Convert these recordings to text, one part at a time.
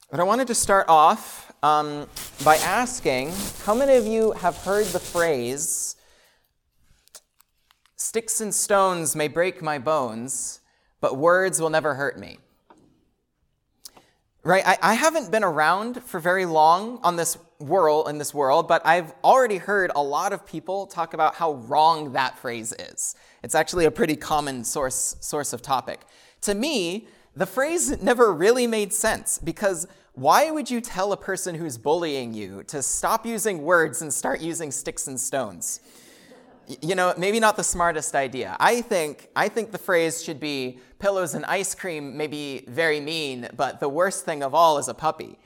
But I wanted to start off by asking, how many of you have heard the phrase, "Sticks and stones may break my bones, but words will never hurt me"? Right? I haven't been around for very long in this world, but I've already heard a lot of people talk about how wrong that phrase is. It's actually a pretty common source of topic. To me, the phrase never really made sense, because why would you tell a person who's bullying you to stop using words and start using sticks and stones? You know, maybe not the smartest idea. I think the phrase should be, pillows and ice cream may be very mean, but the worst thing of all is a puppy.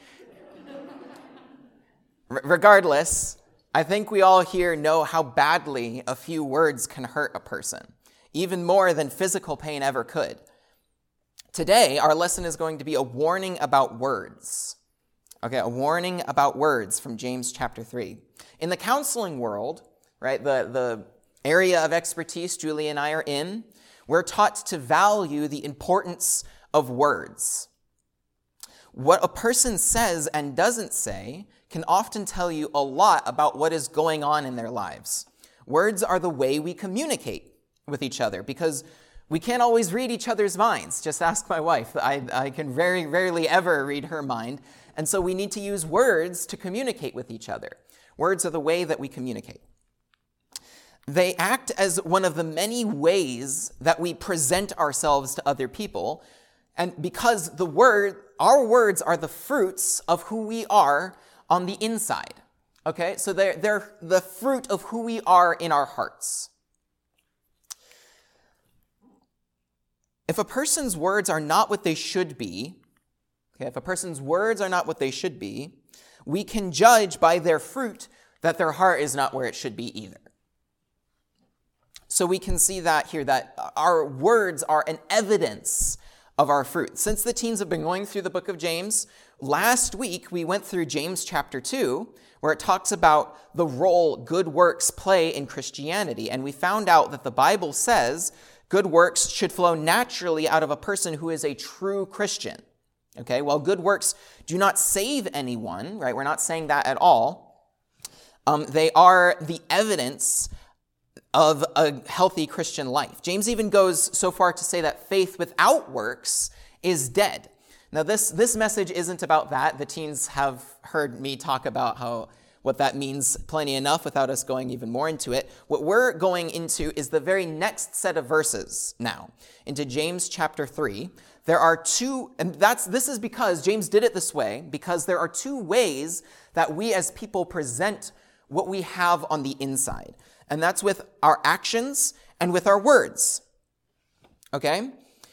Regardless, I think we all here know how badly a few words can hurt a person, even more than physical pain ever could. Today, our lesson is going to be a warning about words. Okay, a warning about words from James chapter 3. In the counseling world, right, the area of expertise Julie and I are in, we're taught to value the importance of words. What a person says and doesn't say can often tell you a lot about what is going on in their lives. Words are the way we communicate with each other, because we can't always read each other's minds. Just ask my wife. I can very rarely ever read her mind. And so we need to use words to communicate with each other. Words are the way that we communicate. They act as one of the many ways that we present ourselves to other people. And because our words are the fruits of who we are on the inside. Okay, so they're the fruit of who we are in our hearts. If a person's words are not what they should be, we can judge by their fruit that their heart is not where it should be either. So we can see that here, that our words are an evidence of our fruit. Since the teens have been going through the book of James, last week we went through James chapter 2, where it talks about the role good works play in Christianity. And we found out that the Bible says good works should flow naturally out of a person who is a true Christian. Okay, well, good works do not save anyone, right? We're not saying that at all. They are the evidence of a healthy Christian life. James even goes so far to say that faith without works is dead. Now, this message isn't about that. The teens have heard me talk about what that means plenty enough without us going even more into it. What we're going into is the very next set of verses now, into James chapter 3. There are two, and this is because James did it this way, because there are two ways that we as people present what we have on the inside. And that's with our actions and with our words. Okay?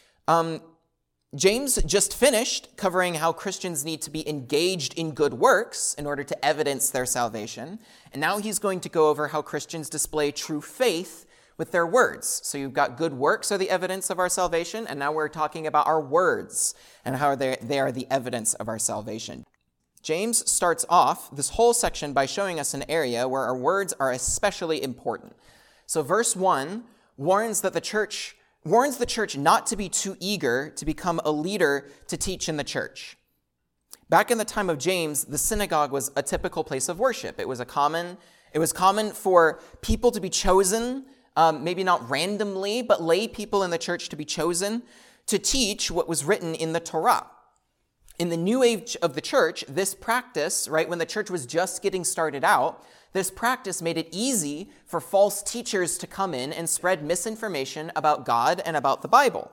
James just finished covering how Christians need to be engaged in good works in order to evidence their salvation. And now he's going to go over how Christians display true faith with their words. So you've got good works are the evidence of our salvation, and now we're talking about our words and how they are the evidence of our salvation. James starts off this whole section by showing us an area where our words are especially important. So verse 1 warns the church not to be too eager to become a leader to teach in the church. Back in the time of James, the synagogue was a typical place of worship. It was common for people to be chosen, maybe not randomly, but lay people in the church to be chosen to teach what was written in the Torah. In the new age of the church, this practice, right, when the church was just getting started out, this practice made it easy for false teachers to come in and spread misinformation about God and about the Bible.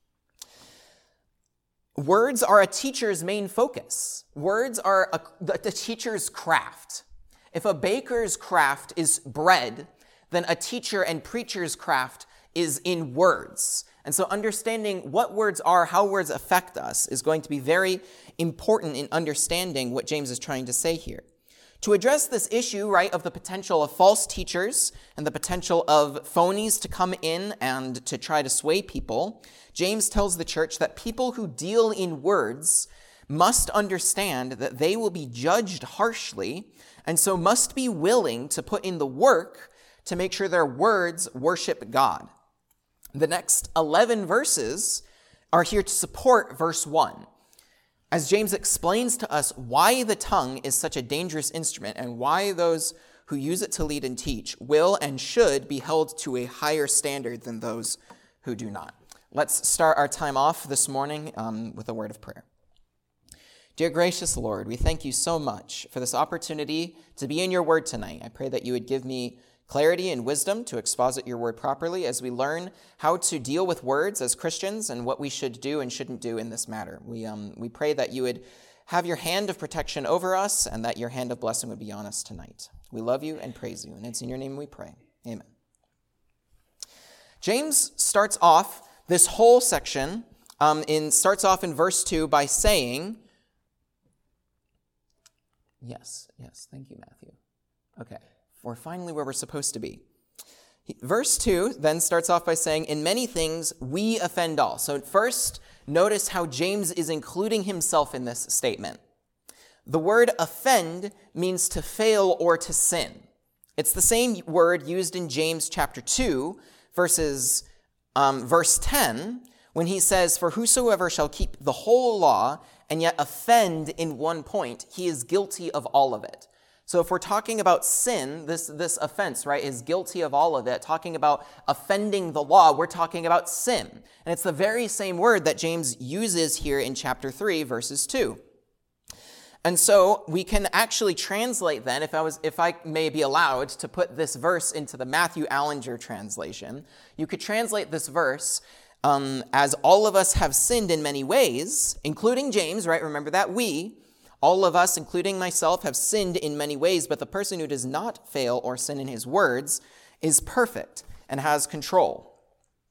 Words are a teacher's main focus. Words are the teacher's craft. If a baker's craft is bread, then a teacher and preacher's craft is in words. And so understanding what words are, how words affect us, is going to be very important in understanding what James is trying to say here. To address this issue, right, of the potential of false teachers and the potential of phonies to come in and to try to sway people, James tells the church that people who deal in words must understand that they will be judged harshly, and so must be willing to put in the work to make sure their words worship God. The next 11 verses are here to support verse 1. as James explains to us why the tongue is such a dangerous instrument and why those who use it to lead and teach will and should be held to a higher standard than those who do not. Let's start our time off this morning with a word of prayer. Dear gracious Lord, we thank you so much for this opportunity to be in your word tonight. I pray that you would give me clarity and wisdom to exposit your word properly as we learn how to deal with words as Christians and what we should do and shouldn't do in this matter. We pray that you would have your hand of protection over us and that your hand of blessing would be on us tonight. We love you and praise you, and it's in your name we pray. Amen. James starts off this whole section, starts off in verse 2 by saying, yes, thank you, Matthew. Okay. We're finally where we're supposed to be. Verse 2 then starts off by saying, in many things we offend all. So first, notice how James is including himself in this statement. The word offend means to fail or to sin. It's the same word used in James chapter 2, verse 10, when he says, for whosoever shall keep the whole law and yet offend in one point, he is guilty of all of it. So if we're talking about sin, this offense, right, is guilty of all of it. Talking about offending the law, we're talking about sin. And it's the very same word that James uses here in chapter 3, verses 2. And so we can actually translate then, if I may be allowed to put this verse into the Matthew Allinger translation, you could translate this verse as all of us have sinned in many ways, including James, right? Remember that all of us, including myself, have sinned in many ways, but the person who does not fail or sin in his words is perfect and has control.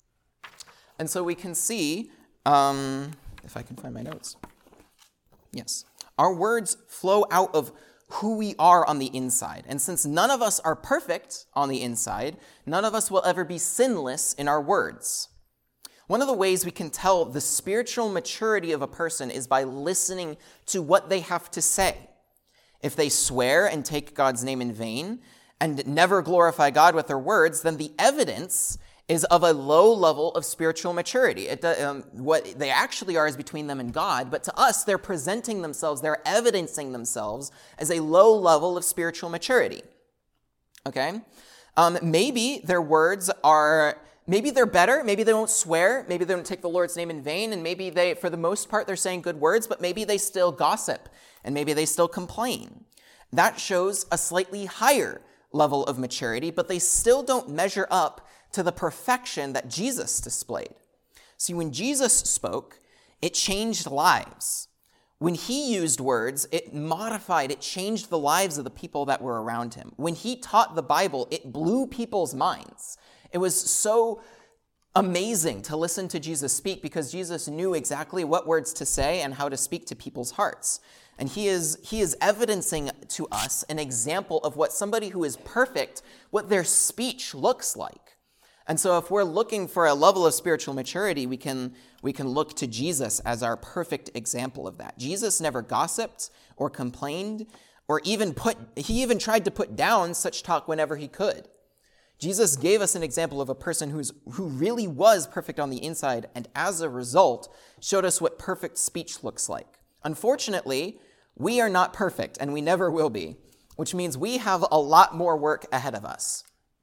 And so we can see, if I can find my notes. Yes. Our words flow out of who we are on the inside. And since none of us are perfect on the inside, none of us will ever be sinless in our words. One of the ways we can tell the spiritual maturity of a person is by listening to what they have to say. If they swear and take God's name in vain and never glorify God with their words, then the evidence is of a low level of spiritual maturity. What they actually are is between them and God, but to us, they're presenting themselves, they're evidencing themselves as a low level of spiritual maturity. Okay? Maybe their words are... Maybe they're better, maybe they don't swear, maybe they don't take the Lord's name in vain, and maybe they, for the most part, they're saying good words, but maybe they still gossip, and maybe they still complain. That shows a slightly higher level of maturity, but they still don't measure up to the perfection that Jesus displayed. See, when Jesus spoke, it changed lives. When he used words, it modified, it changed the lives of the people that were around him. When he taught the Bible, it blew people's minds. It was so amazing to listen to Jesus speak because Jesus knew exactly what words to say and how to speak to people's hearts. And he is evidencing to us an example of what somebody who is perfect, what their speech looks like. And so if we're looking for a level of spiritual maturity, we can look to Jesus as our perfect example of that. Jesus never gossiped or complained or he even tried to put down such talk whenever he could. Jesus gave us an example of a person who really was perfect on the inside and as a result showed us what perfect speech looks like. Unfortunately, we are not perfect and we never will be, which means we have a lot more work ahead of us.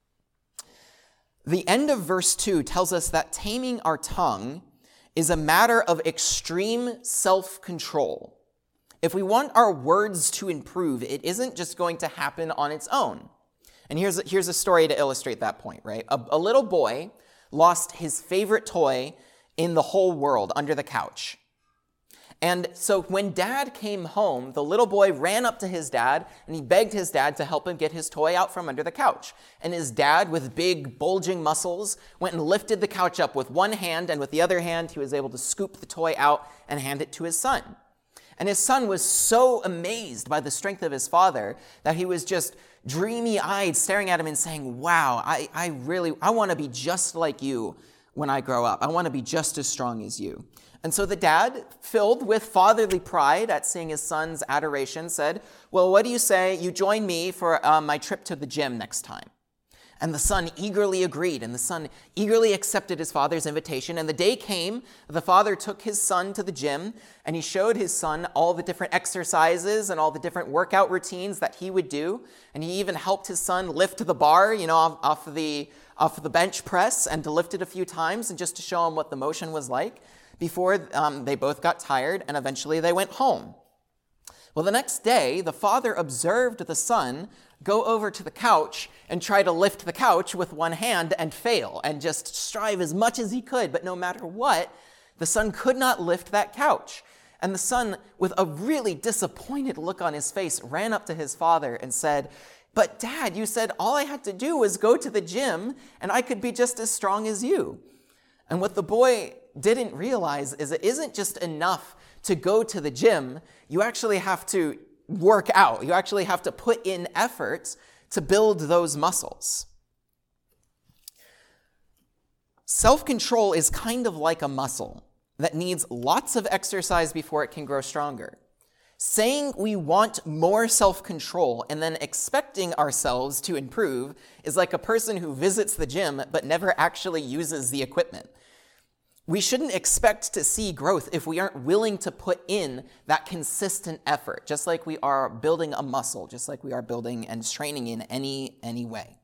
The end of verse 2 tells us that taming our tongue is a matter of extreme self-control. If we want our words to improve, it isn't just going to happen on its own. And here's a story to illustrate that point, right? A little boy lost his favorite toy in the whole world under the couch. And so when dad came home, the little boy ran up to his dad and he begged his dad to help him get his toy out from under the couch. And his dad, with big bulging muscles, went and lifted the couch up with one hand, and with the other hand, he was able to scoop the toy out and hand it to his son. And his son was so amazed by the strength of his father that he was just dreamy-eyed, staring at him and saying, wow, I want to be just like you when I grow up. I want to be just as strong as you. And so the dad, filled with fatherly pride at seeing his son's adoration, said, well, what do you say you join me for my trip to the gym next time? And the son eagerly agreed, and the son eagerly accepted his father's invitation. And the day came, the father took his son to the gym, and he showed his son all the different exercises and all the different workout routines that he would do. And he even helped his son lift the bar, off the bench press, and to lift it a few times, and just to show him what the motion was like before they both got tired, and eventually they went home. Well, the next day, the father observed the son go over to the couch and try to lift the couch with one hand and fail and just strive as much as he could. But no matter what, the son could not lift that couch. And the son, with a really disappointed look on his face, ran up to his father and said, "But Dad, you said all I had to do was go to the gym and I could be just as strong as you." And what the boy didn't realize is it isn't just enough to go to the gym. You actually have to work out. You actually have to put in effort to build those muscles. Self-control is kind of like a muscle that needs lots of exercise before it can grow stronger. Saying we want more self-control and then expecting ourselves to improve is like a person who visits the gym but never actually uses the equipment. We shouldn't expect to see growth if we aren't willing to put in that consistent effort, just like we are building a muscle, just like we are building and training in any way.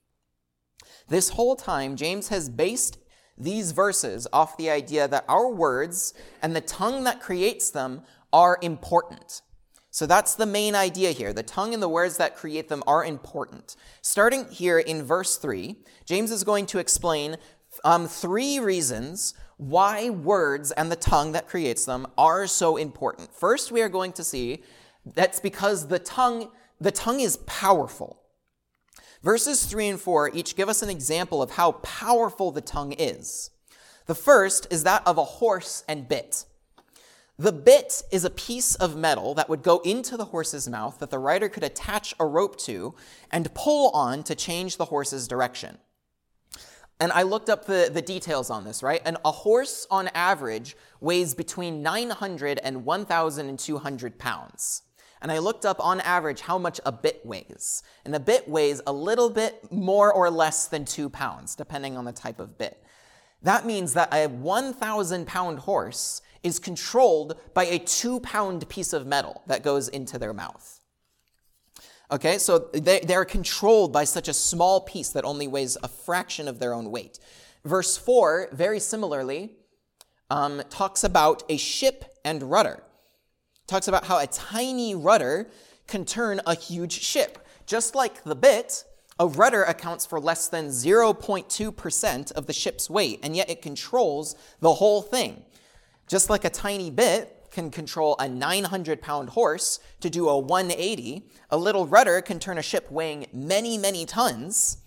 This whole time, James has based these verses off the idea that our words and the tongue that creates them are important. So that's the main idea here. The tongue and the words that create them are important. Starting here in verse 3, James is going to explain 3 reasons why words and the tongue that creates them are so important. First, we are going to see that's because the tongue is powerful. Verses 3 and 4 each give us an example of how powerful the tongue is. The first is that of a horse and bit. The bit is a piece of metal that would go into the horse's mouth that the rider could attach a rope to and pull on to change the horse's direction. And I looked up the details on this, right? And a horse, on average, weighs between 900 and 1,200 pounds. And I looked up, on average, how much a bit weighs. And a bit weighs a little bit more or less than 2 pounds, depending on the type of bit. That means that a 1,000-pound horse is controlled by a 2-pound piece of metal that goes into their mouth. Okay, so they're controlled by such a small piece that only weighs a fraction of their own weight. Verse 4, very similarly, talks about a ship and rudder. Talks about how a tiny rudder can turn a huge ship. Just like the bit, a rudder accounts for less than 0.2% of the ship's weight, and yet it controls the whole thing. Just like a tiny bit can control a 900-pound horse to do a 180, a little rudder can turn a ship weighing many, many tons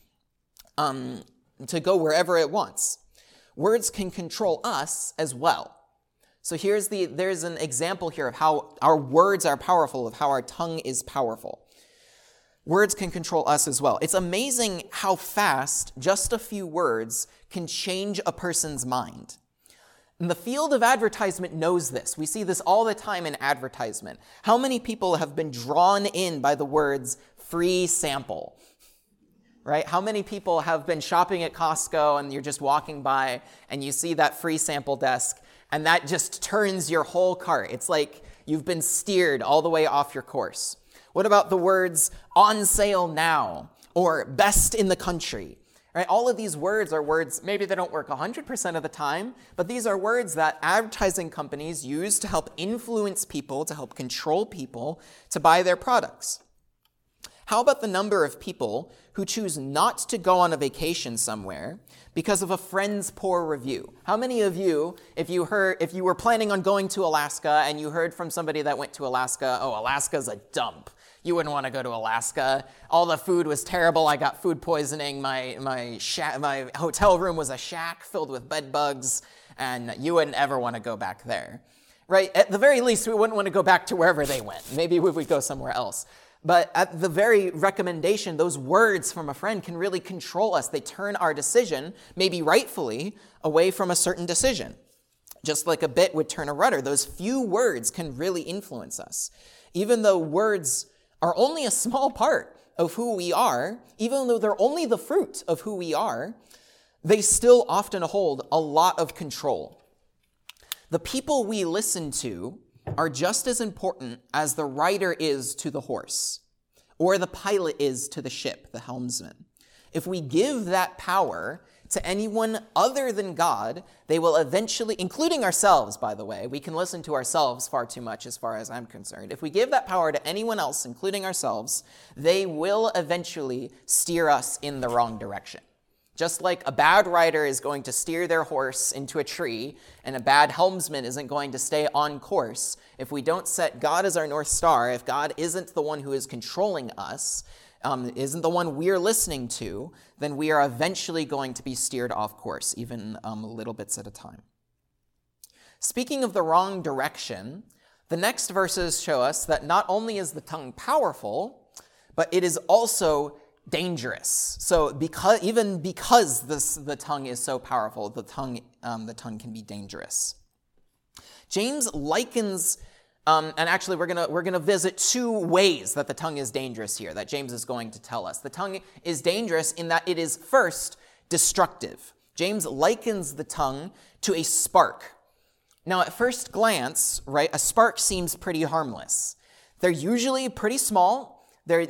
to go wherever it wants. Words can control us as well. So there's an example here of how our words are powerful, of how our tongue is powerful. Words can control us as well. It's amazing how fast just a few words can change a person's mind. And the field of advertisement knows this. We see this all the time in advertisement. How many people have been drawn in by the words free sample? Right? How many people have been shopping at Costco and you're just walking by and you see that free sample desk and that just turns your whole cart? It's like you've been steered all the way off your course. What about the words on sale now or best in the country? Right? All of these words are words, maybe they don't work 100% of the time, but these are words that advertising companies use to help influence people, to help control people to buy their products. How about the number of people who choose not to go on a vacation somewhere because of a friend's poor review? How many of you, if you were planning on going to Alaska and you heard from somebody that went to Alaska, oh, Alaska's a dump. You wouldn't want to go to Alaska. All the food was terrible. I got food poisoning. My hotel room was a shack filled with bed bugs, and you wouldn't ever want to go back there. Right? At the very least, we wouldn't want to go back to wherever they went. Maybe we would go somewhere else. But at the very recommendation, those words from a friend can really control us. They turn our decision, maybe rightfully, away from a certain decision. Just like a bit would turn a rudder, those few words can really influence us. Even though words are only a small part of who we are, even though they're only the fruit of who we are, they still often hold a lot of control. The people we listen to are just as important as the rider is to the horse, or the pilot is to the ship, the helmsman. If we give that power to anyone other than God, they will eventually, including ourselves, by the way, we can listen to ourselves far too much as far as I'm concerned. If we give that power to anyone else, including ourselves, they will eventually steer us in the wrong direction. Just like a bad rider is going to steer their horse into a tree and a bad helmsman isn't going to stay on course, if we don't set God as our North Star, if God isn't the one who is controlling us, isn't the one we're listening to, then we are eventually going to be steered off course, even little bits at a time. Speaking of the wrong direction, the next verses show us that not only is the tongue powerful, but it is also dangerous. So because the tongue is so powerful, the tongue can be dangerous. James likens, and actually we're gonna visit two ways that the tongue is dangerous here, that James is going to tell us. The tongue is dangerous in that it is first destructive. James likens the tongue to a spark. Now, at first glance, right, a spark seems pretty harmless. They're usually pretty small. They're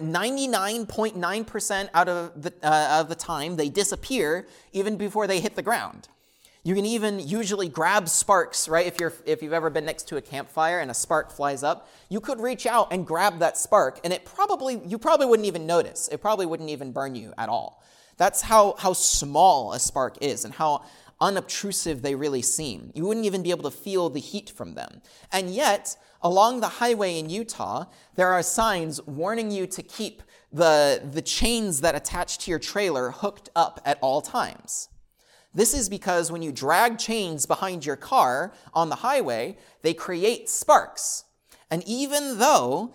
99.9% out of the time they disappear even before they hit the ground. You can even usually grab sparks, right? If you've ever been next to a campfire and a spark flies up, you could reach out and grab that spark, and you probably wouldn't even notice. It probably wouldn't even burn you at all. That's how small a spark is and how unobtrusive they really seem. You wouldn't even be able to feel the heat from them. And yet, along the highway in Utah, there are signs warning you to keep the chains that attach to your trailer hooked up at all times. This is because when you drag chains behind your car on the highway, they create sparks. And even though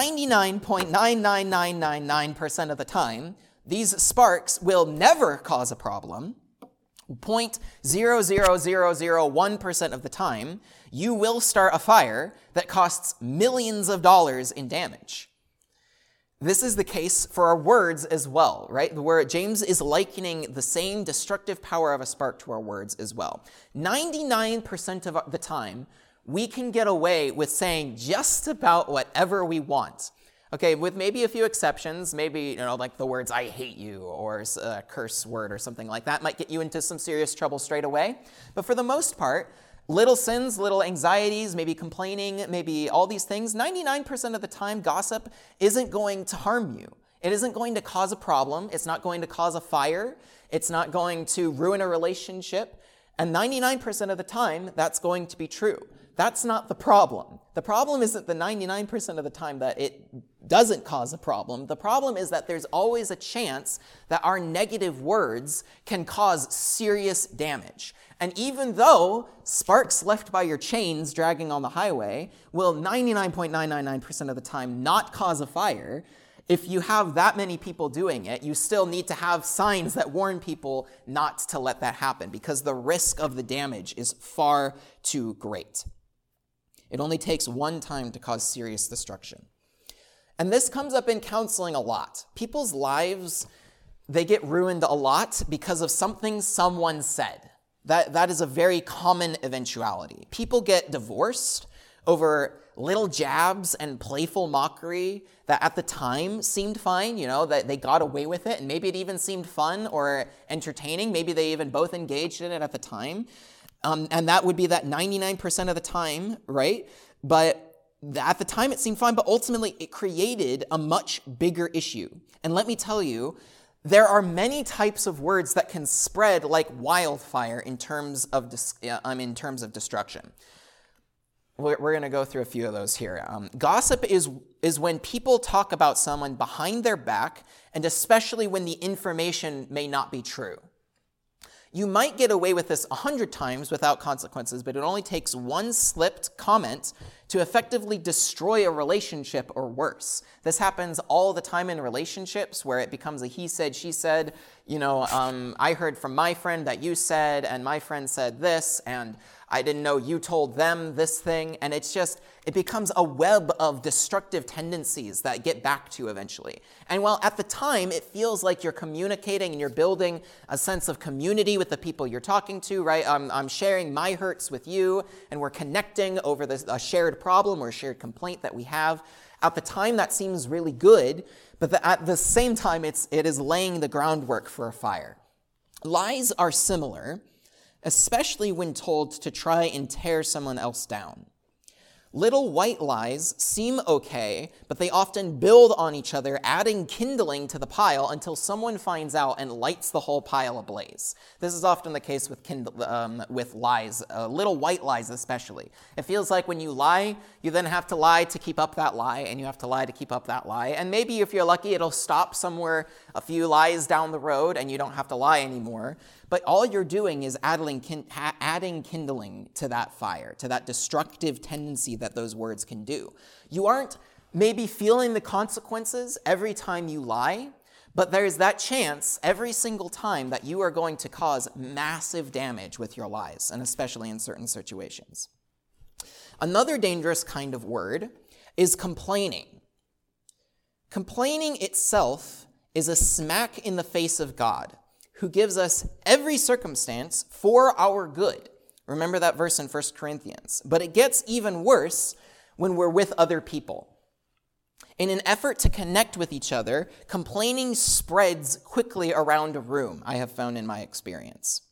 99.99999% of the time, these sparks will never cause a problem, 0.00001% of the time, you will start a fire that costs millions of dollars in damage. This is the case for our words as well, right? Where James is likening the same destructive power of a spark to our words as well. 99% of the time, we can get away with saying just about whatever we want. Okay, with maybe a few exceptions, maybe, like the words, I hate you, or a curse word or something like that might get you into some serious trouble straight away. But for the most part, little sins, little anxieties, maybe complaining, maybe all these things, 99% of the time, gossip isn't going to harm you. It isn't going to cause a problem. It's not going to cause a fire. It's not going to ruin a relationship. And 99% of the time, that's going to be true. That's not the problem. The problem isn't the 99% of the time that it doesn't cause a problem. The problem is that there's always a chance that our negative words can cause serious damage. And even though sparks left by your chains dragging on the highway will 99.999% of the time not cause a fire, if you have that many people doing it, you still need to have signs that warn people not to let that happen because the risk of the damage is far too great. It only takes one time to cause serious destruction. And this comes up in counseling a lot. People's lives, they get ruined a lot because of something someone said. That is a very common eventuality. People get divorced over little jabs and playful mockery that at the time seemed fine, that they got away with it, and maybe it even seemed fun or entertaining. Maybe they even both engaged in it at the time. And that would be that 99% of the time, right? But at the time it seemed fine, but ultimately it created a much bigger issue. And let me tell you, there are many types of words that can spread like wildfire in terms of destruction. We're going to go through a few of those here. Gossip is when people talk about someone behind their back, and especially when the information may not be true. You might get away with this 100 times without consequences, but it only takes one slipped comment to effectively destroy a relationship or worse. This happens all the time in relationships where it becomes a he said, she said. I heard from my friend that you said, and my friend said this, and I didn't know you told them this thing. And it becomes a web of destructive tendencies that get back to you eventually. And while at the time it feels like you're communicating and you're building a sense of community with the people you're talking to, right? I'm sharing my hurts with you, and we're connecting over a shared problem or a shared complaint that we have. At the time, that seems really good, but at the same time, it is laying the groundwork for a fire. Lies are similar, especially when told to try and tear someone else down. Little white lies seem okay, but they often build on each other, adding kindling to the pile until someone finds out and lights the whole pile ablaze. This is often the case with lies, little white lies especially. It feels like when you lie, you then have to lie to keep up that lie, and you have to lie to keep up that lie. And maybe if you're lucky, it'll stop somewhere a few lies down the road, and you don't have to lie anymore. But all you're doing is adding kindling to that fire, to that destructive tendency that those words can do. You aren't maybe feeling the consequences every time you lie, but there's that chance every single time that you are going to cause massive damage with your lies, and especially in certain situations. Another dangerous kind of word is complaining. Complaining itself is a smack in the face of God, who gives us every circumstance for our good. Remember that verse in 1 Corinthians. But it gets even worse when we're with other people. In an effort to connect with each other, complaining spreads quickly around a room, I have found in my experience.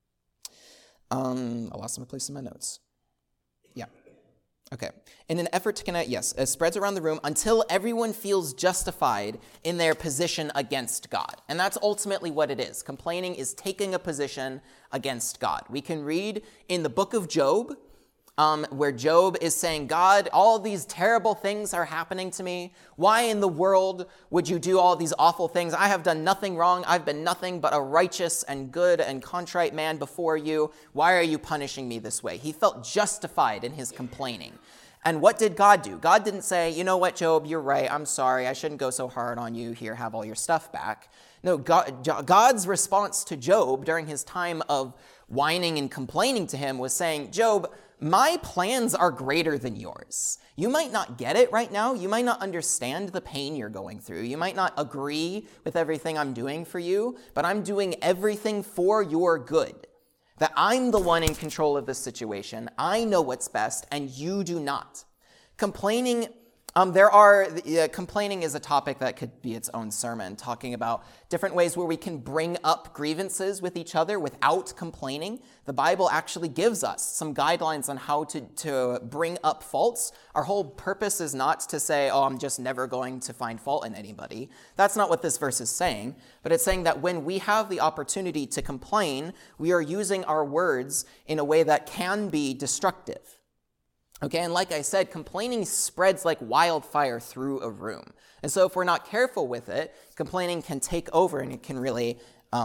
I lost my place in my notes. Yeah. Okay. In an effort to connect, yes, it spreads around the room until everyone feels justified in their position against God. And that's ultimately what it is. Complaining is taking a position against God. We can read in the book of Job, where Job is saying, God, all these terrible things are happening to me. Why in the world would you do all these awful things? I have done nothing wrong. I've been nothing but a righteous and good and contrite man before you. Why are you punishing me this way? He felt justified in his complaining. And what did God do? God didn't say, you know what, Job, you're right. I'm sorry. I shouldn't go so hard on you. Here, have all your stuff back. No, God's response to Job during his time of whining and complaining to him was saying, Job, my plans are greater than yours. You might not get it right now. You might not understand the pain you're going through. You might not agree with everything I'm doing for you, but I'm doing everything for your good. That I'm the one in control of this situation. I know what's best, and you do not. Complaining complaining is a topic that could be its own sermon, talking about different ways where we can bring up grievances with each other without complaining. The Bible actually gives us some guidelines on how to bring up faults. Our whole purpose is not to say, oh, I'm just never going to find fault in anybody. That's not what this verse is saying, but it's saying that when we have the opportunity to complain, we are using our words in a way that can be destructive. Okay, and like I said, complaining spreads like wildfire through a room. And so if we're not careful with it, complaining can take over and it can really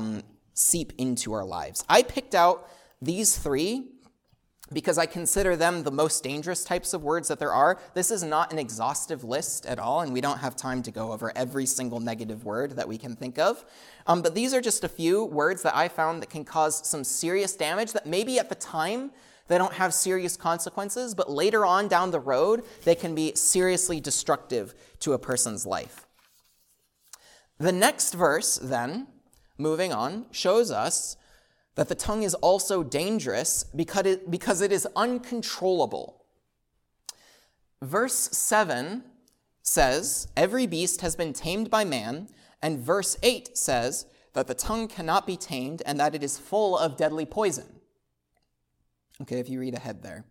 seep into our lives. I picked out these three because I consider them the most dangerous types of words that there are. This is not an exhaustive list at all, and we don't have time to go over every single negative word that we can think of. But these are just a few words that I found that can cause some serious damage that maybe at the time they don't have serious consequences, but later on down the road, they can be seriously destructive to a person's life. The next verse, then, moving on, shows us that the tongue is also dangerous because it is uncontrollable. Verse 7 says, every beast has been tamed by man, and verse 8 says that the tongue cannot be tamed and that it is full of deadly poison. Okay, if you read ahead there.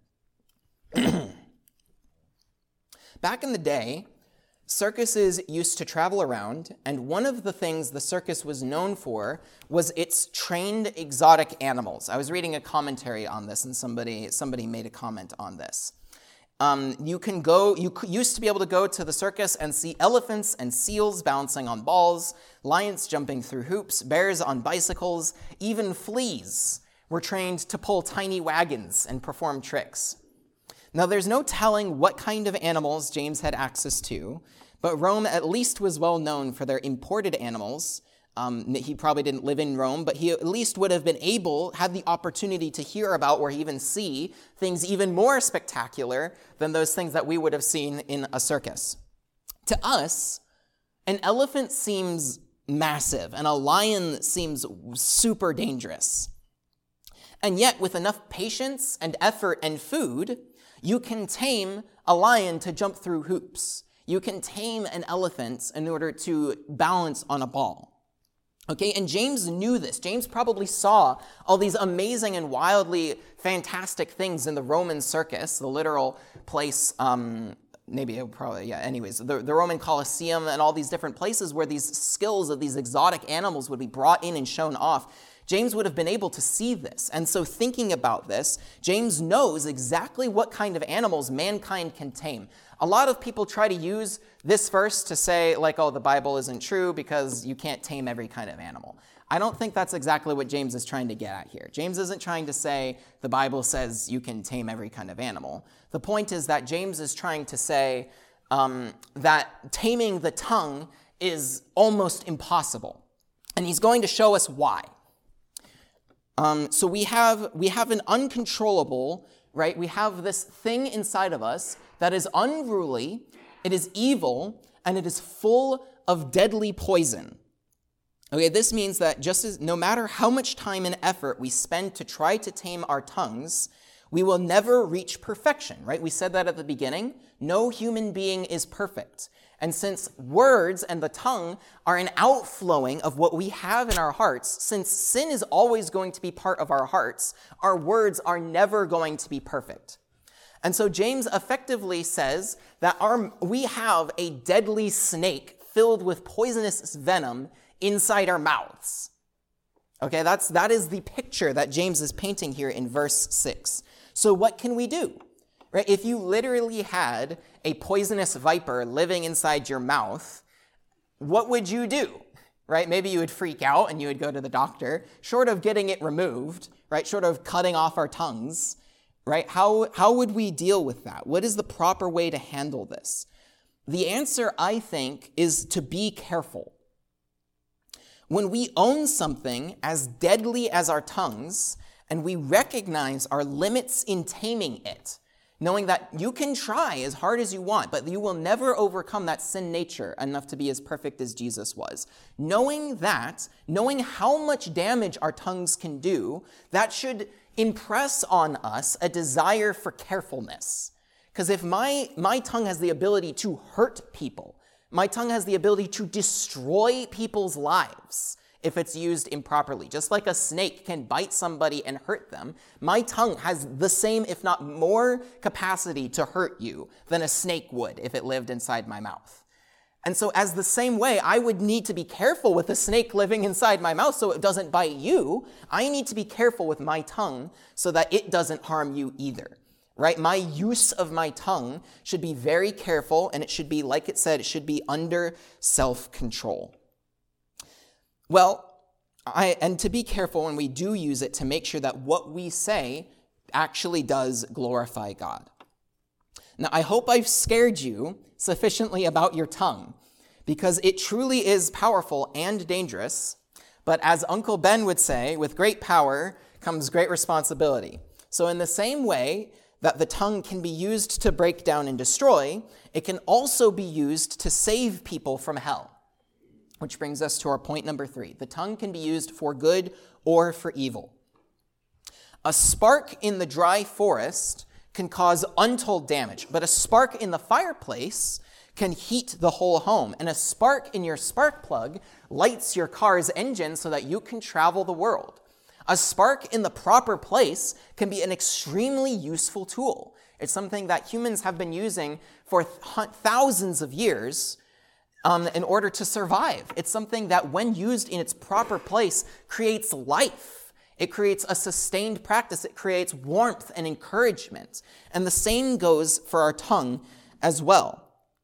Back in the day, circuses used to travel around, and one of the things the circus was known for was its trained exotic animals. I was reading a commentary on this, and somebody made a comment on this. You used to be able to go to the circus and see elephants and seals bouncing on balls, lions jumping through hoops, bears on bicycles, even fleas were trained to pull tiny wagons and perform tricks. Now, there's no telling what kind of animals James had access to, but Rome at least was well known for their imported animals, He probably didn't live in Rome, but he at least would have had the opportunity to hear about or even see things even more spectacular than those things that we would have seen in a circus. To us, an elephant seems massive and a lion seems super dangerous. And yet, with enough patience and effort and food, you can tame a lion to jump through hoops. You can tame an elephant in order to balance on a ball. Okay, and James knew this. James probably saw all these amazing and wildly fantastic things in the Roman circus, the literal place, the Roman Colosseum and all these different places where these skills of these exotic animals would be brought in and shown off. James would have been able to see this. And so thinking about this, James knows exactly what kind of animals mankind can tame. A lot of people try to use this verse to say, like, oh, the Bible isn't true because you can't tame every kind of animal. I don't think that's exactly what James is trying to get at here. James isn't trying to say the Bible says you can tame every kind of animal. The point is that James is trying to say that taming the tongue is almost impossible. And he's going to show us why. So we have an uncontrollable, right? We have this thing inside of us that is unruly, it is evil, and it is full of deadly poison. Okay, this means that no matter how much time and effort we spend to try to tame our tongues, we will never reach perfection, right? We said that at the beginning. No human being is perfect. And since words and the tongue are an outflowing of what we have in our hearts, since sin is always going to be part of our hearts, our words are never going to be perfect. And so James effectively says that we have a deadly snake filled with poisonous venom inside our mouths. Okay, that is the picture that James is painting here in verse 6. So what can we do? Right? If you literally had a poisonous viper living inside your mouth, what would you do? Right? Maybe you would freak out and you would go to the doctor, short of getting it removed, right? Short of cutting off our tongues, right? How would we deal with that? What is the proper way to handle this? The answer, I think, is to be careful. When we own something as deadly as our tongues, and we recognize our limits in taming it, knowing that you can try as hard as you want, but you will never overcome that sin nature enough to be as perfect as Jesus was. Knowing how much damage our tongues can do, that should impress on us a desire for carefulness. Because if my tongue has the ability to hurt people, my tongue has the ability to destroy people's lives if it's used improperly. Just like a snake can bite somebody and hurt them, my tongue has the same, if not more, capacity to hurt you than a snake would if it lived inside my mouth. And so as the same way, I would need to be careful with a snake living inside my mouth so it doesn't bite you. I need to be careful with my tongue so that it doesn't harm you either. Right? My use of my tongue should be very careful, and it should be, like it said, it should be under self-control. Well, and to be careful when we do use it to make sure that what we say actually does glorify God. Now, I hope I've scared you sufficiently about your tongue, because it truly is powerful and dangerous, but as Uncle Ben would say, with great power comes great responsibility. So in the same way that the tongue can be used to break down and destroy, it can also be used to save people from hell. Which brings us to our point number 3. The tongue can be used for good or for evil. A spark in the dry forest can cause untold damage, but a spark in the fireplace can heat the whole home. And a spark in your spark plug lights your car's engine so that you can travel the world. A spark in the proper place can be an extremely useful tool. It's something that humans have been using for thousands of years in order to survive. It's something that, when used in its proper place, creates life. It creates a sustained practice. It creates warmth and encouragement. And the same goes for our tongue as well.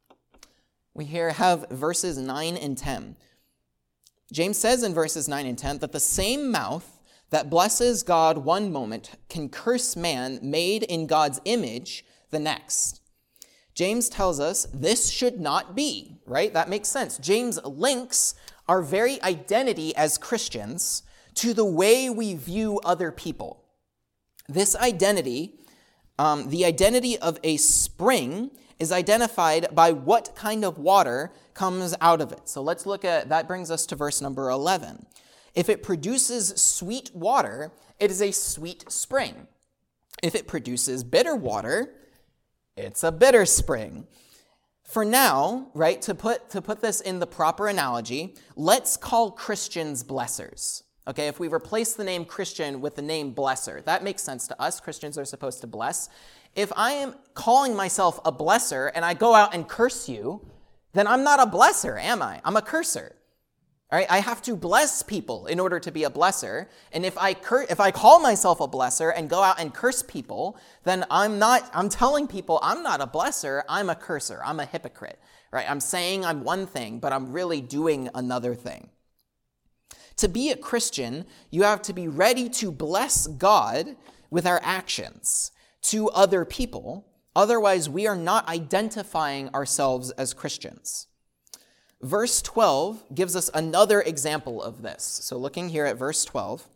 We here have verses 9 and 10. James says in verses 9 and 10 that the same mouth that blesses God one moment can curse man made in God's image the next. James tells us this should not be, right? That makes sense. James links our very identity as Christians to the way we view other people. This identity, the identity of a spring, is identified by what kind of water comes out of it. So let's look at, that brings us to verse number 11. If it produces sweet water, it is a sweet spring. If it produces bitter water, it's a bitter spring. For now, right, to put this in the proper analogy, let's call Christians blessers. Okay, if we replace the name Christian with the name blesser, that makes sense to us. Christians are supposed to bless. If I am calling myself a blesser and I go out and curse you, then I'm not a blesser, am I? I'm a curser. All right, I have to bless people in order to be a blesser. And if I call myself a blesser and go out and curse people, then I'm telling people I'm not a blesser, I'm a curser, I'm a hypocrite. Right? I'm saying I'm one thing, but I'm really doing another thing. To be a Christian, you have to be ready to bless God with our actions to other people. Otherwise, we are not identifying ourselves as Christians. Verse 12 gives us another example of this. So looking here at verse 12,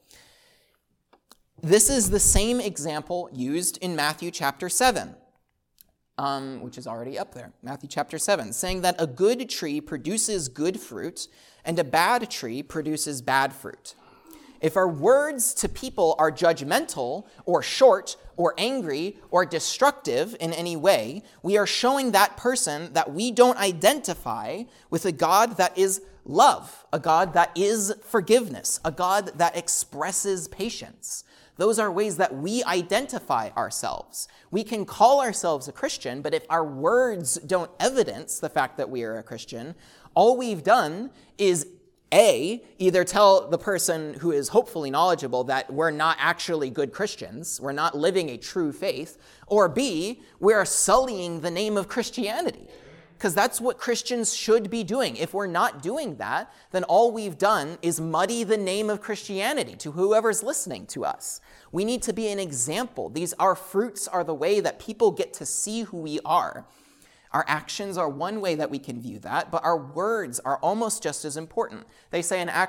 this is the same example used in Matthew chapter 7, which is already up there. Matthew chapter 7, saying that a good tree produces good fruit and a bad tree produces bad fruit. If our words to people are judgmental or short or angry or destructive in any way, we are showing that person that we don't identify with a God that is love, a God that is forgiveness, a God that expresses patience. Those are ways that we identify ourselves. We can call ourselves a Christian, but if our words don't evidence the fact that we are a Christian, all we've done is either tell the person who is hopefully knowledgeable that we're not actually good Christians, we're not living a true faith, or B, we're sullying the name of Christianity. Because that's what Christians should be doing. If we're not doing that, then all we've done is muddy the name of Christianity to whoever's listening to us. We need to be an example. Our fruits are the way that people get to see who we are. Our actions are one way that we can view that, but our words are almost just as important. They say a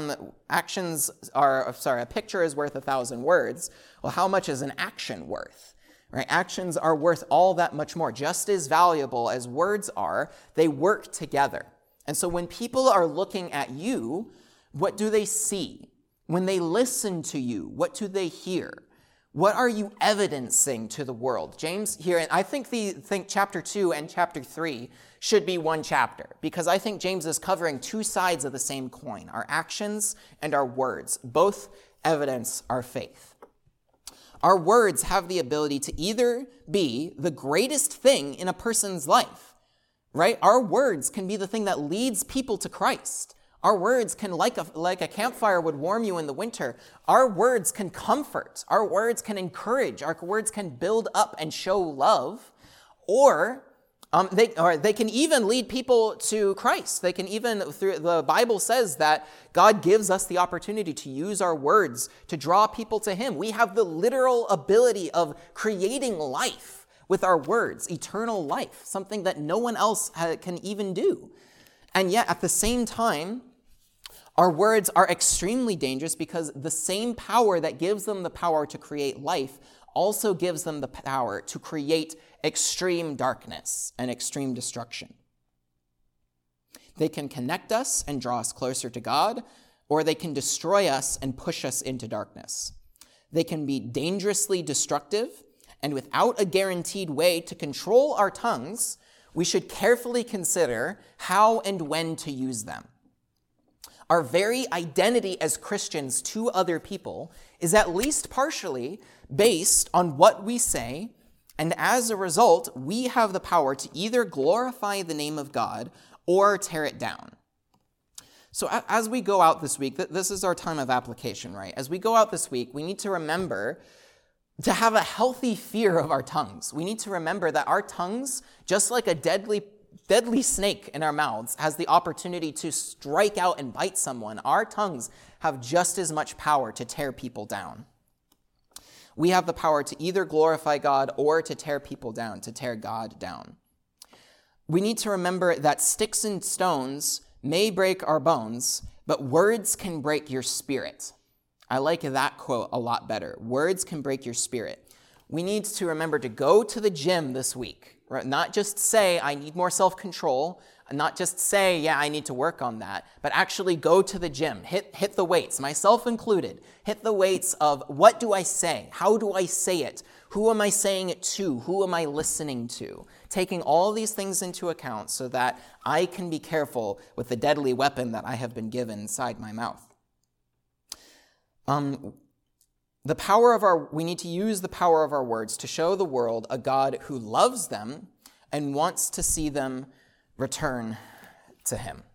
picture is worth 1,000 words. Well, how much is an action worth? Right? Actions are worth all that much more, just as valuable as words are. They work together. And so when people are looking at you, what do they see? When they listen to you, what do they hear? What are you evidencing to the world? James here, and I think chapter 2 and chapter 3 should be one chapter, because I think James is covering two sides of the same coin, our actions and our words. Both evidence our faith. Our words have the ability to either be the greatest thing in a person's life, right? Our words can be the thing that leads people to Christ. Our words can, like a campfire would warm you in the winter, our words can comfort, our words can encourage, our words can build up and show love, or they can even lead people to Christ. They can even, the Bible says that God gives us the opportunity to use our words to draw people to Him. We have the literal ability of creating life with our words, eternal life, something that no one else can even do. And yet, at the same time, our words are extremely dangerous because the same power that gives them the power to create life also gives them the power to create extreme darkness and extreme destruction. They can connect us and draw us closer to God, or they can destroy us and push us into darkness. They can be dangerously destructive, and without a guaranteed way to control our tongues, we should carefully consider how and when to use them. Our very identity as Christians to other people is at least partially based on what we say, and as a result, we have the power to either glorify the name of God or tear it down. So as we go out this week, this is our time of application, right? As we go out this week, we need to remember to have a healthy fear of our tongues. We need to remember that our tongues, just like a deadly snake in our mouths, has the opportunity to strike out and bite someone. Our tongues have just as much power to tear people down. We have the power to either glorify God or to tear people down, to tear God down. We need to remember that sticks and stones may break our bones, but words can break your spirit. I like that quote a lot better. Words can break your spirit. We need to remember to go to the gym this week, right? Not just say, I need more self-control, not just say, yeah, I need to work on that, but actually go to the gym, hit the weights, myself included. Hit the weights of what do I say? How do I say it? Who am I saying it to? Who am I listening to? Taking all these things into account so that I can be careful with the deadly weapon that I have been given inside my mouth. We need to use the power of our words to show the world a God who loves them and wants to see them return to him.